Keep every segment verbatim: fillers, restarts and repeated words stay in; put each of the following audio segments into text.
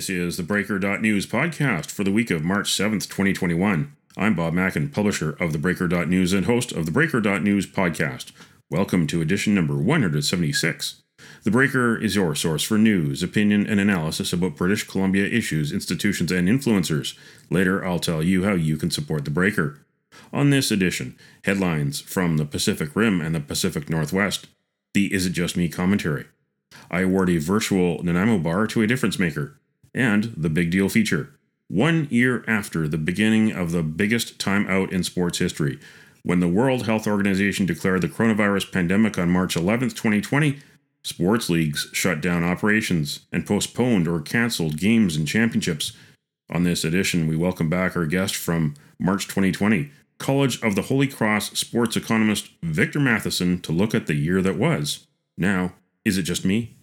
This is the Breaker dot News podcast for the week of March seventh, twenty twenty-one. I'm Bob Mackin, publisher of the Breaker dot News and host of the Breaker dot News podcast. Welcome to edition number one hundred seventy-six. The Breaker is your source for news, opinion, and analysis about British Columbia issues, institutions, and influencers. Later, I'll tell you how you can support the Breaker. On this edition, headlines from the Pacific Rim and the Pacific Northwest, the Is It Just Me commentary. I award a virtual Nanaimo bar to a difference maker. And the Big Deal feature. One year after the beginning of the biggest time out in sports history, when the World Health Organization declared the coronavirus pandemic on March eleventh, twenty twenty, sports leagues shut down operations and postponed or canceled games and championships. On this edition, we welcome back our guest from March twenty twenty, College of the Holy Cross sports economist Victor Matheson, to look at the year that was. Now, is it just me?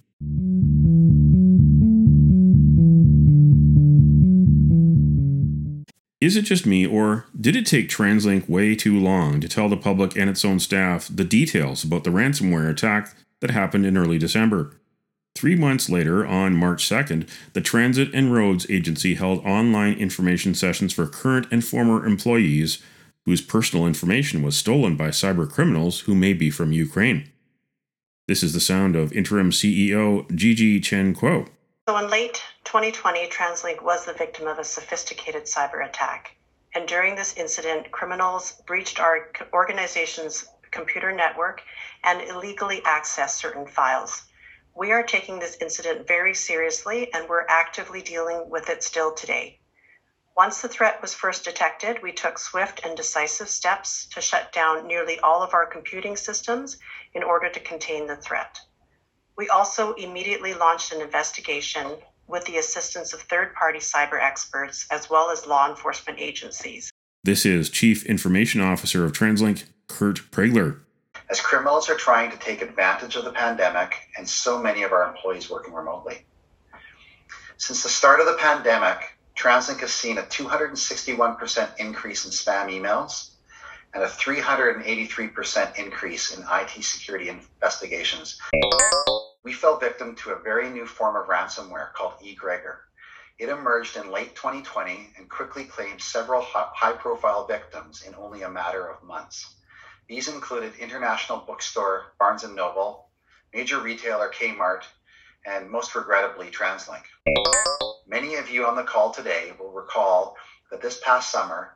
Is it just me, or did it take TransLink way too long to tell the public and its own staff the details about the ransomware attack that happened in early December? Three months later, on March second, the Transit and Roads Agency held online information sessions for current and former employees whose personal information was stolen by cyber criminals who may be from Ukraine. This is the sound of interim C E O Gigi Chen Kuo. So in late twenty twenty, TransLink was the victim of a sophisticated cyber attack. And during this incident, criminals breached our organization's computer network and illegally accessed certain files. We are taking this incident very seriously, and we're actively dealing with it still today. Once the threat was first detected, we took swift and decisive steps to shut down nearly all of our computing systems in order to contain the threat. We also immediately launched an investigation with the assistance of third-party cyber experts as well as law enforcement agencies. This is Chief Information Officer of TransLink, Kurt Pregler. As criminals are trying to take advantage of the pandemic and so many of our employees working remotely. Since the start of the pandemic, TransLink has seen a two hundred sixty-one percent increase in spam emails and a three hundred eighty-three percent increase in I T security investigations. We fell victim to a very new form of ransomware called eGregor. It emerged in late twenty twenty and quickly claimed several high-profile victims in only a matter of months. These included international bookstore Barnes and Noble, major retailer Kmart, and most regrettably, TransLink. Many of you on the call today will recall that this past summer,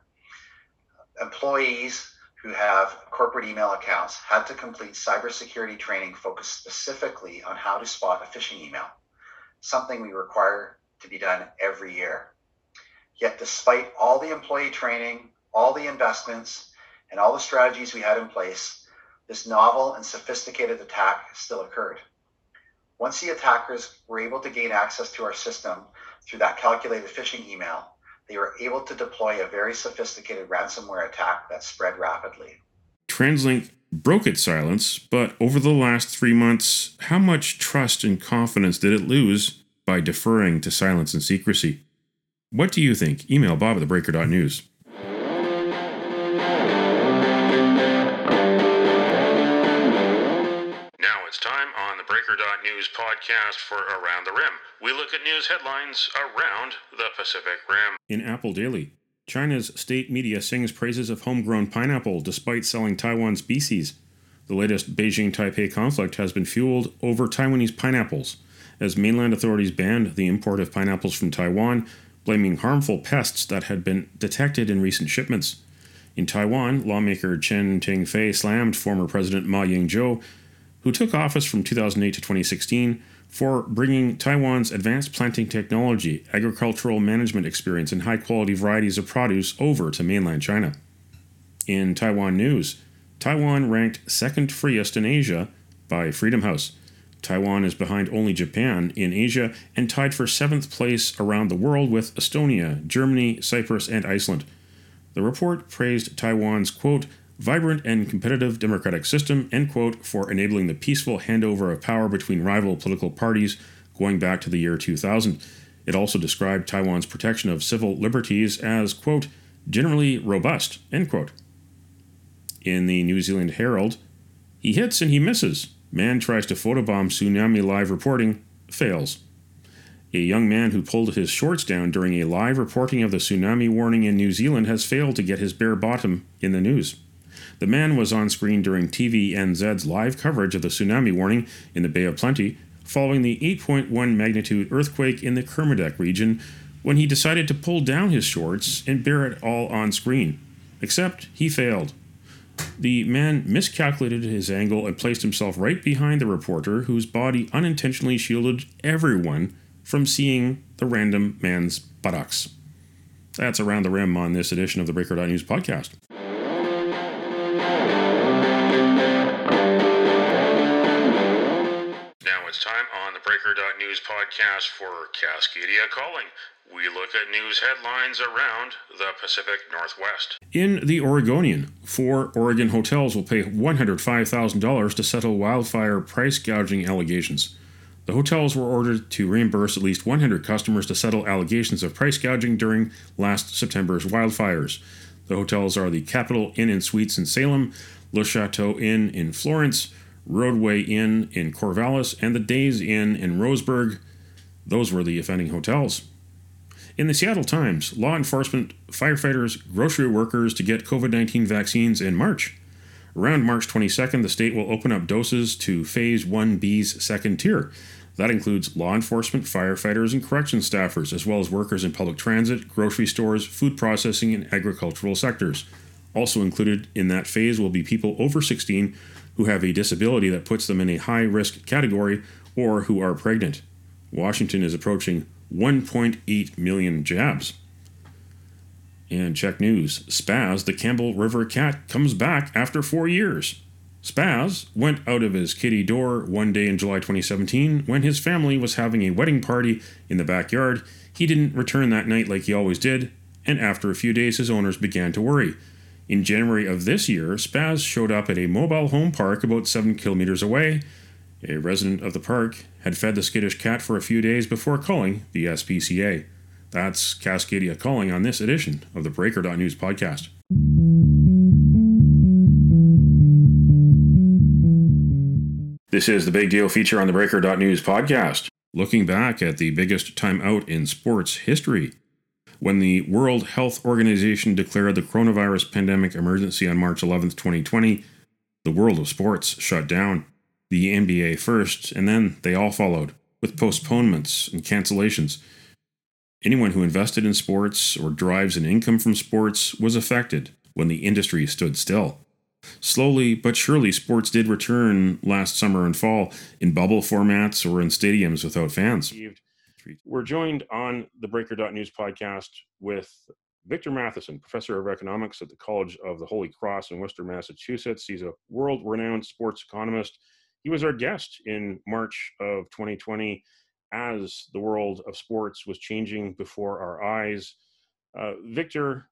employees who have corporate email accounts had to complete cybersecurity training focused specifically on how to spot a phishing email, something we require to be done every year. Yet despite all the employee training, all the investments, and all the strategies we had in place, this novel and sophisticated attack still occurred. Once the attackers were able to gain access to our system through that calculated phishing email, they were able to deploy a very sophisticated ransomware attack that spread rapidly. TransLink broke its silence, but over the last three months, how much trust and confidence did it lose by deferring to silence and secrecy? What do you think? Email Bob at the Breaker dot News. Now it's time on the Breaker dot News podcast for Around the Rim. We look at news headlines around the Pacific Rim. In Apple Daily, China's state media sings praises of homegrown pineapple despite selling Taiwan species. The latest Beijing-Taipei conflict has been fueled over Taiwanese pineapples, as mainland authorities banned the import of pineapples from Taiwan, blaming harmful pests that had been detected in recent shipments. In Taiwan, lawmaker Chen Ting-fei slammed former President Ma Ying-jeou, who took office from two thousand eight to twenty sixteen, for bringing Taiwan's advanced planting technology, agricultural management experience, and high-quality varieties of produce over to mainland China. In Taiwan news, Taiwan ranked second freest in Asia by Freedom House. Taiwan is behind only Japan in Asia and tied for seventh place around the world with Estonia, Germany, Cyprus, and Iceland. The report praised Taiwan's, quote, vibrant and competitive democratic system, end quote, for enabling the peaceful handover of power between rival political parties going back to the year two thousand. It also described Taiwan's protection of civil liberties as, quote, generally robust, end quote. In the New Zealand Herald, he hits and he misses. Man tries to photobomb tsunami live reporting, fails. A young man who pulled his shorts down during a live reporting of the tsunami warning in New Zealand has failed to get his bare bottom in the news. The man was on screen during T V N Z's live coverage of the tsunami warning in the Bay of Plenty following the eight point one magnitude earthquake in the Kermadec region when he decided to pull down his shorts and bear it all on screen. Except he failed. The man miscalculated his angle and placed himself right behind the reporter, whose body unintentionally shielded everyone from seeing the random man's buttocks. That's Around the Rim on this edition of the Breaker dot News podcast. Now it's time on the Breaker dot News podcast for Cascadia Calling. We look at news headlines around the Pacific Northwest. In the Oregonian, four Oregon hotels will pay one hundred five thousand dollars to settle wildfire price gouging allegations. The hotels were ordered to reimburse at least one hundred customers to settle allegations of price gouging during last September's wildfires. The hotels are the Capitol Inn and Suites in Salem, Le Chateau Inn in Florence, Roadway Inn in Corvallis, and the Days Inn in Roseburg. Those were the offending hotels. In the Seattle Times, law enforcement, firefighters, grocery workers to get COVID nineteen vaccines in March. Around March twenty-second, the state will open up doses to Phase one B's second tier. That includes law enforcement, firefighters, and corrections staffers, as well as workers in public transit, grocery stores, food processing, and agricultural sectors. Also included in that phase will be people over sixteen who have a disability that puts them in a high-risk category or who are pregnant. Washington is approaching one point eight million jabs. And check news. Spaz, the Campbell River cat, comes back after four years. Spaz went out of his kitty door one day in July twenty seventeen when his family was having a wedding party in the backyard. He didn't return that night like he always did, and after a few days his owners began to worry. In January of this year, Spaz showed up at a mobile home park about seven kilometers away. A resident of the park had fed the skittish cat for a few days before calling the S P C A. That's Cascadia Calling on this edition of the Breaker dot News podcast. This is the Big Deal feature on the Breaker dot News podcast, looking back at the biggest time out in sports history. When the World Health Organization declared the coronavirus pandemic emergency on March eleventh, twenty twenty, the world of sports shut down. The N B A first, and then they all followed, with postponements and cancellations. Anyone who invested in sports or derives an income from sports was affected when the industry stood still. Slowly but surely, sports did return last summer and fall in bubble formats or in stadiums without fans. We're joined on the Breaker dot News podcast with Victor Matheson, professor of economics at the College of the Holy Cross in Worcester, Massachusetts. He's a world-renowned sports economist. He was our guest in March of twenty twenty as the world of sports was changing before our eyes. Uh, Victor,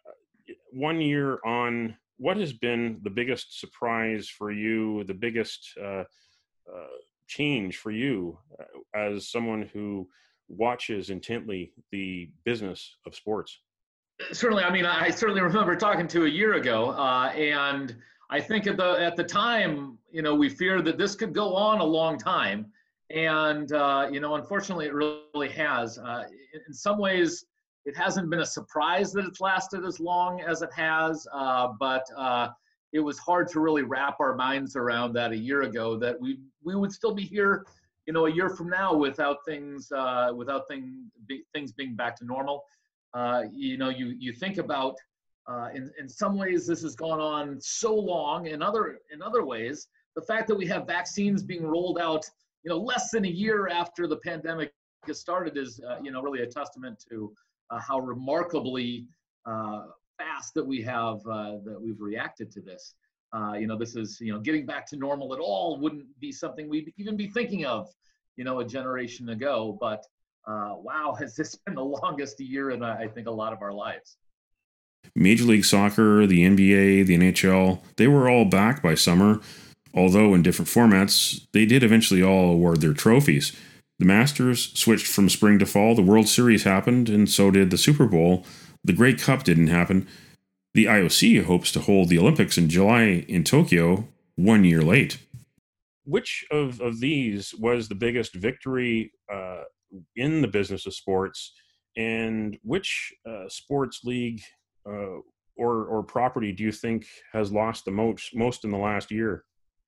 one year on, what has been the biggest surprise for you, the biggest uh, uh, change for you uh, as someone who watches intently the business of sports? Certainly. I mean, I certainly remember talking to a year ago, uh, and I think at the at the time, you know, we feared that this could go on a long time, and uh, you know, unfortunately, it really has. Uh, in, in some ways, it hasn't been a surprise that it's lasted as long as it has, uh, but uh, it was hard to really wrap our minds around that a year ago. That we we would still be here, you know, a year from now without things uh, without thing, be, things being back to normal. Uh, you know, you you think about. Uh, in, in some ways, this has gone on so long. In other, in other ways, the fact that we have vaccines being rolled out, you know, less than a year after the pandemic has started is, uh, you know, really a testament to uh, how remarkably uh, fast that we have, uh, that we've reacted to this. Uh, you know, this is, you know, getting back to normal at all wouldn't be something we'd even be thinking of, you know, a generation ago. But uh, wow, has this been the longest year in, uh, I think, a lot of our lives. Major League Soccer, the N B A, the N H L, they were all back by summer. Although in different formats, they did eventually all award their trophies. The Masters switched from spring to fall, the World Series happened, and so did the Super Bowl. The Grey Cup didn't happen. The I O C hopes to hold the Olympics in July in Tokyo, one year late. which of, of these was the biggest victory uh, in the business of sports, and which uh, sports league uh, or or property do you think has lost the most most in the last year?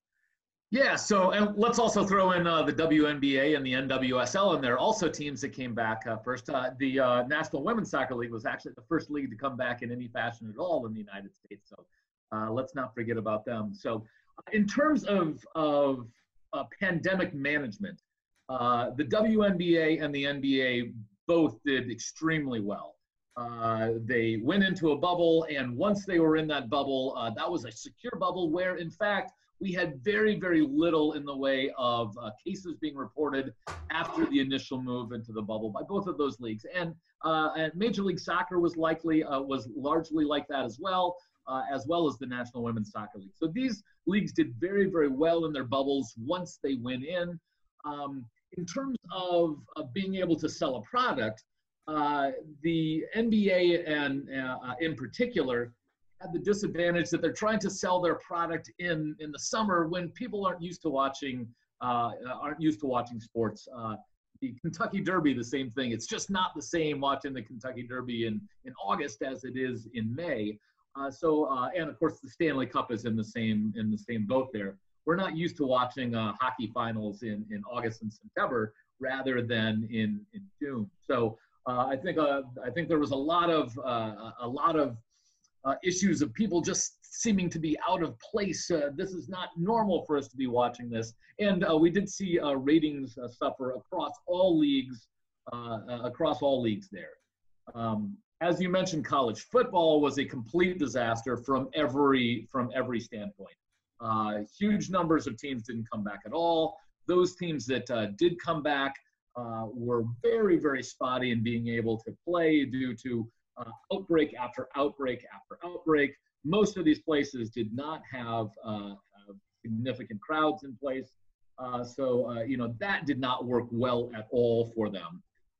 Yeah, so and let's also throw in uh, the W N B A and the N W S L, and there are also teams that came back uh, first. Uh, the uh, National Women's Soccer League was actually the first league to come back in any fashion at all in the United States, so uh, let's not forget about them. So in terms of, of uh, pandemic management, uh, the W N B A and the N B A both did extremely well. Uh, they went into a bubble, and once they were in that bubble, uh, that was a secure bubble where, in fact, we had very, very little in the way of uh, cases being reported after the initial move into the bubble by both of those leagues. And, uh, and Major League Soccer was likely, uh, was largely like that as well, uh, as well as the National Women's Soccer League. So these leagues did very, very well in their bubbles once they went in. Um, in terms of, of being able to sell a product, uh, the N B A and uh, in particular had the disadvantage that they're trying to sell their product in in the summer when people aren't used to watching uh, aren't used to watching sports. Uh, the Kentucky Derby, the same thing. It's just not the same watching the Kentucky Derby in in August as it is in May. Uh, so uh, and of course the Stanley Cup is in the same in the same boat there. We're not used to watching uh, hockey finals in in August and September rather than in in June. So uh, I think uh, I think there was a lot of uh, a lot of Uh, issues of people just seeming to be out of place. Uh, this is not normal for us to be watching this. And uh, we did see uh, ratings uh, suffer across all leagues, uh, uh, across all leagues there. Um, as you mentioned, college football was a complete disaster from every, from every standpoint. Uh, huge numbers of teams didn't come back at all. Those teams that uh, did come back uh, were very, very spotty in being able to play due to Uh, outbreak after outbreak after outbreak. Most of these places did not have uh, uh, significant crowds in place. Uh, so, uh, you know, that did not work well at all for them.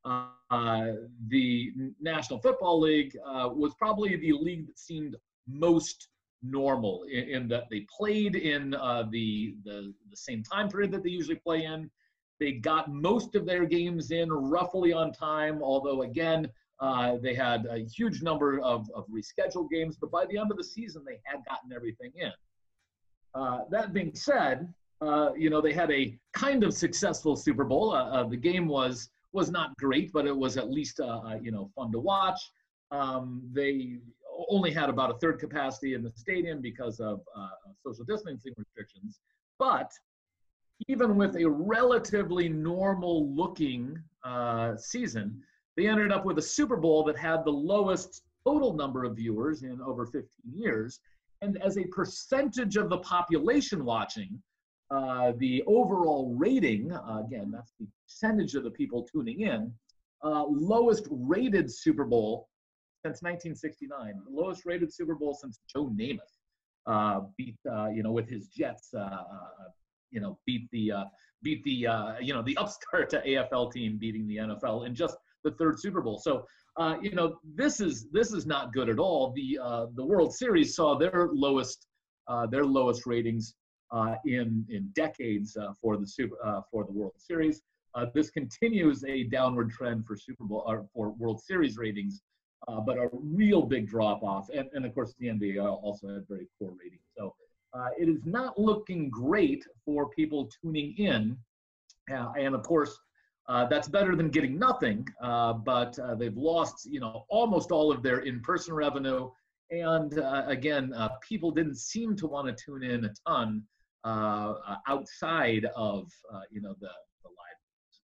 Uh, the National Football League uh, was probably the league that seemed most normal in, in that they played in uh, the, the, the same time period that they usually play in. They got most of their games in roughly on time, although, again, Uh, they had a huge number of, of rescheduled games, but by the end of the season, they had gotten everything in. Uh, that being said, uh, you know, they had a kind of successful Super Bowl. Uh, uh, the game was was not great, but it was at least, uh, uh, you know, fun to watch. Um, they only had about a third capacity in the stadium because of uh, social distancing restrictions. But even with a relatively normal-looking uh, season, they ended up with a Super Bowl that had the lowest total number of viewers in over fifteen years. And as a percentage of the population watching, uh, the overall rating, uh, again, that's the percentage of the people tuning in, uh, lowest rated Super Bowl since nineteen sixty-nine, the lowest rated Super Bowl since Joe Namath uh, beat, uh, you know, with his Jets, uh, you know, beat the, uh, beat the, uh, you know, the upstart A F L team beating the N F L in just the third Super Bowl. So, uh, you know, this is this is not good at all. The uh, the World Series saw their lowest uh, their lowest ratings uh, in in decades uh, for the super uh, for the World Series. Uh, this continues a downward trend for Super Bowl or for World Series ratings, uh, but a real big drop off. And and of course the N B A also had very poor ratings. So uh, it is not looking great for people tuning in, uh, and of course. Uh, that's better than getting nothing, uh, but uh, they've lost, you know, almost all of their in-person revenue. And uh, again, uh, people didn't seem to want to tune in a ton uh, outside of, uh, you know, the, the live.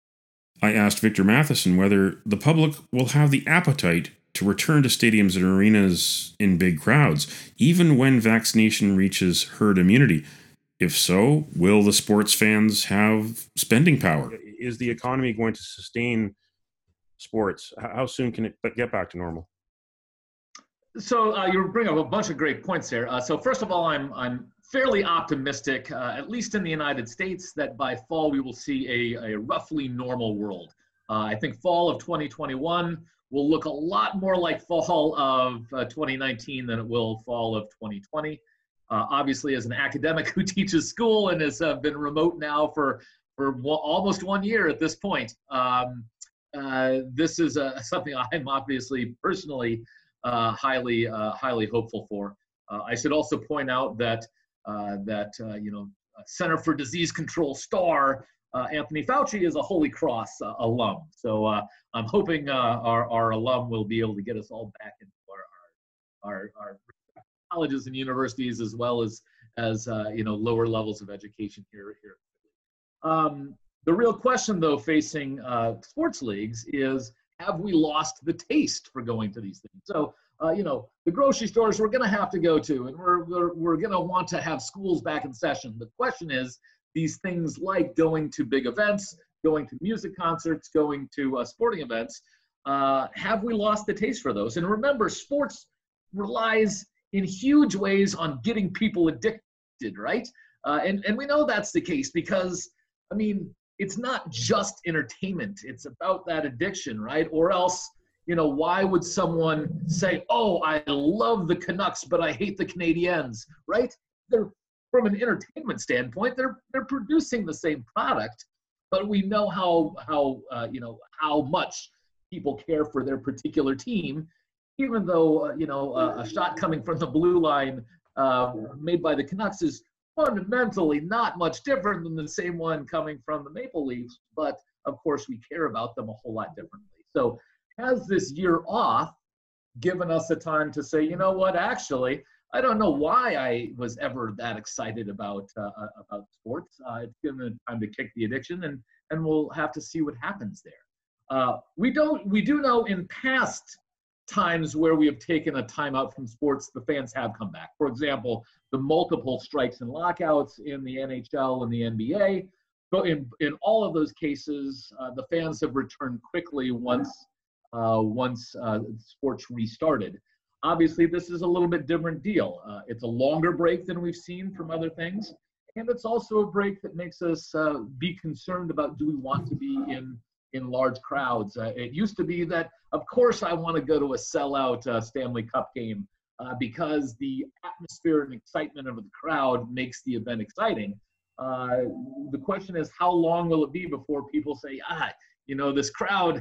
I asked Victor Matheson whether the public will have the appetite to return to stadiums and arenas in big crowds, even when vaccination reaches herd immunity. If so, will the sports fans have spending power? Is the economy going to sustain sports? How soon can it get back to normal? So uh, you bring up a bunch of great points there. Uh, so first of all, I'm I'm fairly optimistic, uh, at least in the United States, that by fall we will see a, a roughly normal world. Uh, I think fall of twenty twenty-one will look a lot more like fall of uh, twenty nineteen than it will fall of twenty twenty. uh, obviously as an academic who teaches school and has uh, been remote now for, for w- almost one year at this point, um, uh, this is uh, something I'm obviously personally uh, highly, uh, highly hopeful for. Uh, I should also point out that, uh, that uh, you know, Center for Disease Control star uh, Anthony Fauci is a Holy Cross uh, alum. So uh, I'm hoping uh, our, our alum will be able to get us all back into our, our, our colleges and universities, as well as, as uh, you know, lower levels of education here. here. Um, the real question, though, facing uh, sports leagues is, have we lost the taste for going to these things? So, uh, you know, the grocery stores we're going to have to go to, and we're, we're, we're going to want to have schools back in session. The question is, these things like going to big events, going to music concerts, going to uh, sporting events, uh, have we lost the taste for those? And remember, sports relies in huge ways on getting people addicted, right? Uh, and, and we know that's the case because, I mean, it's not just entertainment. It's about that addiction, right? Or else, you know, why would someone say, oh, I love the Canucks, but I hate the Canadiens, right? They're, from an entertainment standpoint, they're they're producing the same product, but we know how, how uh, you know, how much people care for their particular team, even though, uh, you know, uh, a shot coming from the blue line uh, made by the Canucks is fundamentally not much different than the same one coming from the Maple Leafs, but of course we care about them a whole lot differently. So has this year off given us a time to say, you know what, actually, I don't know why I was ever that excited about uh, about sports. Uh, it's given me time to kick the addiction, and and we'll have to see what happens there. Uh, we don't we do know in past times where we have taken a time out from sports, the fans have come back. For example, the multiple strikes and lockouts in the N H L and the N B A. But in, in all of those cases, uh, the fans have returned quickly once, uh, once uh, sports restarted. Obviously, this is a little bit different deal. Uh, it's a longer break than we've seen from other things. And it's also a break that makes us uh, be concerned about, do we want to be in in large crowds? Uh, it used to be that, of course, I want to go to a sellout uh, Stanley Cup game uh, because the atmosphere and excitement of the crowd makes the event exciting. Uh, the question is, how long will it be before people say, ah, you know, this crowd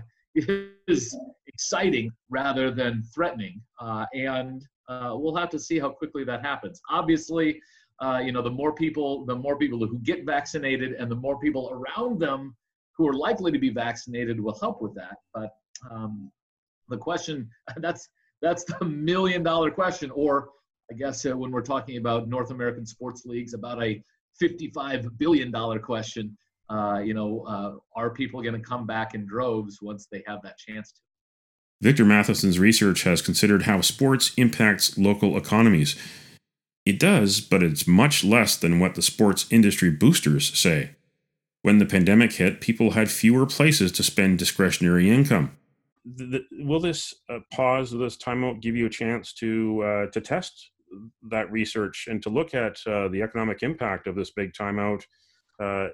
is exciting rather than threatening? Uh, and uh, we'll have to see how quickly that happens. Obviously, uh, you know, the more people, the more people who get vaccinated and the more people around them who are likely to be vaccinated will help with that. But um, the question, that's that's the million dollar question, or I guess uh, when we're talking about North American sports leagues, about a fifty-five billion dollar question. Uh, you know, uh, are people going to come back in droves once they have that chance to? Victor Matheson's research has considered how sports impacts local economies. It does, but it's much less than what the sports industry boosters say. When the pandemic hit, people had fewer places to spend discretionary income. The, the, will this uh, pause, this timeout, give you a chance to uh, to test that research and to look at uh, the economic impact of this big timeout, uh,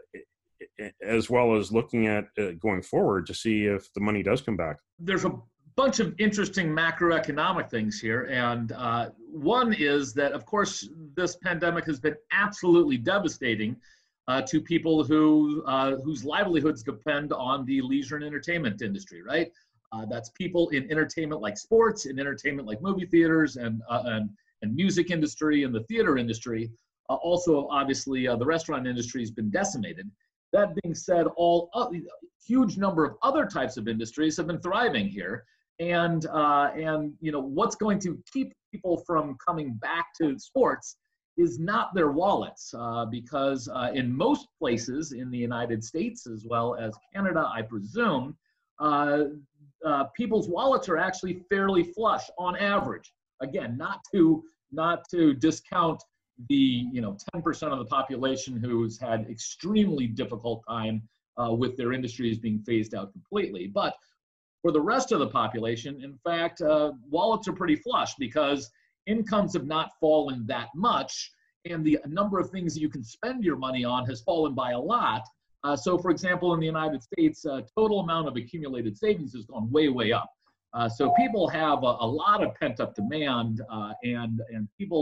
as well as looking at uh, going forward to see if the money does come back? There's a bunch of interesting macroeconomic things here. And uh, one is that, of course, this pandemic has been absolutely devastating uh, to people who uh, whose livelihoods depend on the leisure and entertainment industry, right? Uh, that's people in entertainment like sports, in entertainment like movie theaters, and uh, and, and music industry and the theater industry. Uh, also, obviously, uh, the restaurant industry has been decimated. That being said, all uh, huge number of other types of industries have been thriving here. And, uh, and you know, what's going to keep people from coming back to sports is not their wallets, uh, because uh, in most places in the United States, as well as Canada, I presume, uh, uh, people's wallets are actually fairly flush on average. Again, not to, not to discount the, you know, ten percent of the population who's had extremely difficult time uh, with their industries being phased out completely. But for the rest of the population, in fact, uh, wallets are pretty flush because incomes have not fallen that much, and the number of things that you can spend your money on has fallen by a lot. Uh, so, for example, in the United States, uh, total amount of accumulated savings has gone way, way up. Uh, so people have a, a lot of pent-up demand, uh, and and people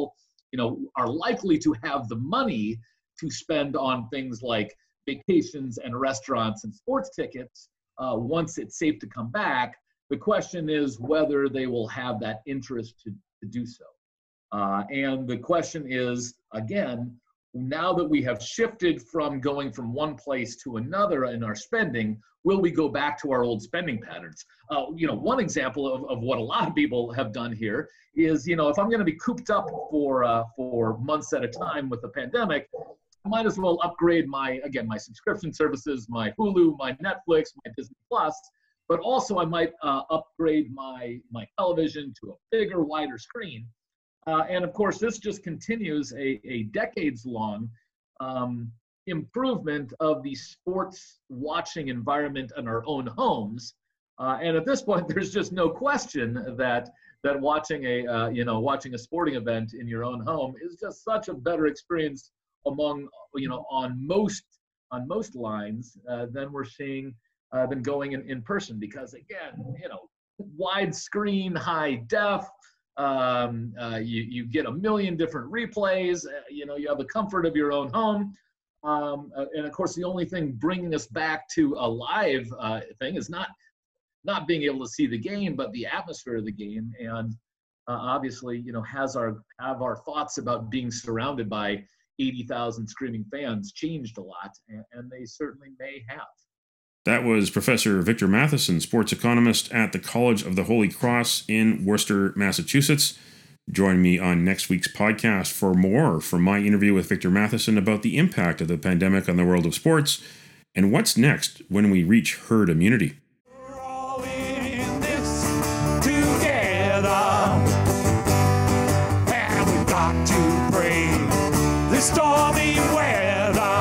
you know, are likely to have the money to spend on things like vacations and restaurants and sports tickets uh, once it's safe to come back. The question is whether they will have that interest to, to do so. Uh, and the question is, again, now that we have shifted from going from one place to another in our spending, will we go back to our old spending patterns? Uh, you know, one example of, of what a lot of people have done here is, you know, if I'm going to be cooped up for uh, for months at a time with the pandemic, I might as well upgrade my, again, my subscription services, my Hulu, my Netflix, my Disney Plus, but also I might uh, upgrade my, my television to a bigger, wider screen. Uh, and of course, this just continues a, a decades-long um, improvement of the sports watching environment in our own homes. Uh, and at this point, there's just no question that that watching a uh, you know watching a sporting event in your own home is just such a better experience among you know on most on most lines uh, than we're seeing uh, than going in, in person, because again, you know, widescreen, high def. Um, uh, you, you get a million different replays, uh, you know, you have the comfort of your own home. Um, uh, and of course, the only thing bringing us back to a live uh, thing is not, not being able to see the game, but the atmosphere of the game. And uh, obviously, you know, has our, have our thoughts about being surrounded by eighty thousand screaming fans changed a lot, and, and they certainly may have. That was Professor Victor Matheson, sports economist at the College of the Holy Cross in Worcester, Massachusetts. Join me on next week's podcast for more from my interview with Victor Matheson about the impact of the pandemic on the world of sports and what's next when we reach herd immunity. We're all in this together, and we've got to brave this stormy weather.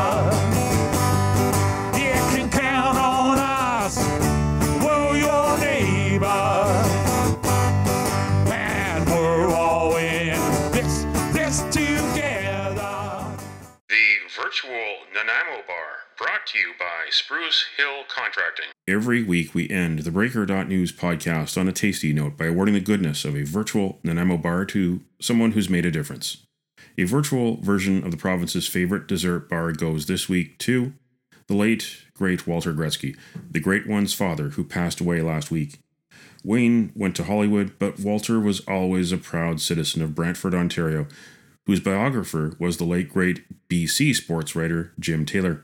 Virtual Nanaimo Bar, brought to you by Spruce Hill Contracting. Every week we end the Breaker dot News podcast on a tasty note by awarding the goodness of a virtual Nanaimo bar to someone who's made a difference. A virtual version of the province's favorite dessert bar goes this week to the late, great Walter Gretzky, the great one's father who passed away last week. Wayne went to Hollywood, but Walter was always a proud citizen of Brantford, Ontario, whose biographer was the late great B C sports writer Jim Taylor.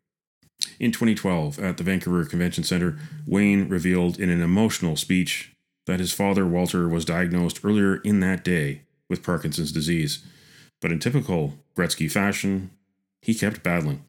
In twenty twelve, at the Vancouver Convention Centre, Wayne revealed in an emotional speech that his father Walter was diagnosed earlier in that day with Parkinson's disease. But in typical Gretzky fashion, he kept battling.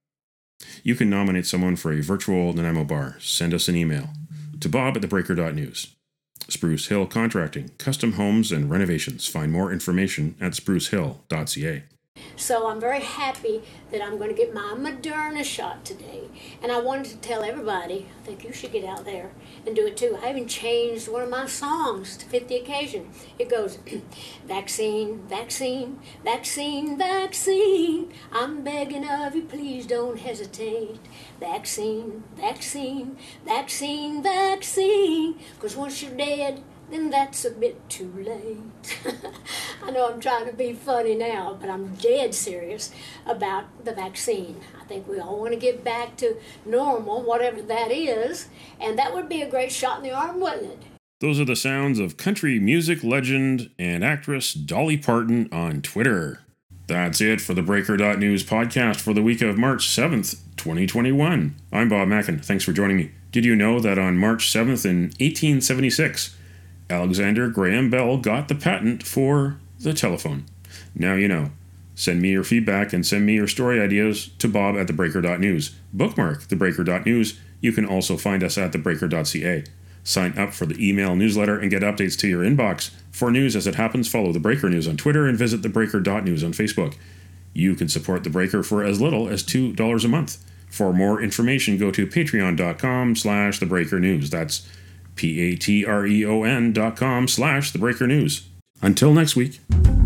You can nominate someone for a virtual Nanaimo bar. Send us an email to bob at the breaker dot news. Spruce Hill Contracting, custom homes and renovations. Find more information at spruce hill dot c a. So I'm very happy that I'm going to get my Moderna shot today. And I wanted to tell everybody, I think you should get out there and do it too. I even changed one of my songs to fit the occasion. It goes, vaccine, vaccine, vaccine, vaccine. I'm begging of you, please don't hesitate. Vaccine, vaccine, vaccine, vaccine. Because once you're dead, then that's a bit too late. I know I'm trying to be funny now, but I'm dead serious about the vaccine. I think we all want to get back to normal, whatever that is, and that would be a great shot in the arm, wouldn't it? Those are the sounds of country music legend and actress Dolly Parton on Twitter. That's it for the Breaker dot News podcast for the week of March seventh, twenty twenty-one. I'm Bob Mackin. Thanks for joining me. Did you know that on March seventh in eighteen seventy-six, Alexander Graham Bell got the patent for the telephone? Now you know. Send me your feedback and send me your story ideas to bob at the breaker dot news. Bookmark the Breaker dot News. You can also find us at the breaker dot c a. Sign up for the email newsletter and get updates to your inbox. For news as it happens, follow The Breaker News on Twitter and visit the breaker dot news on Facebook. You can support The Breaker for as little as two dollars a month. For more information, go to patreon dot com slash the breaker news. That's P A T R E O N dot com slash the breaker news. Until next week.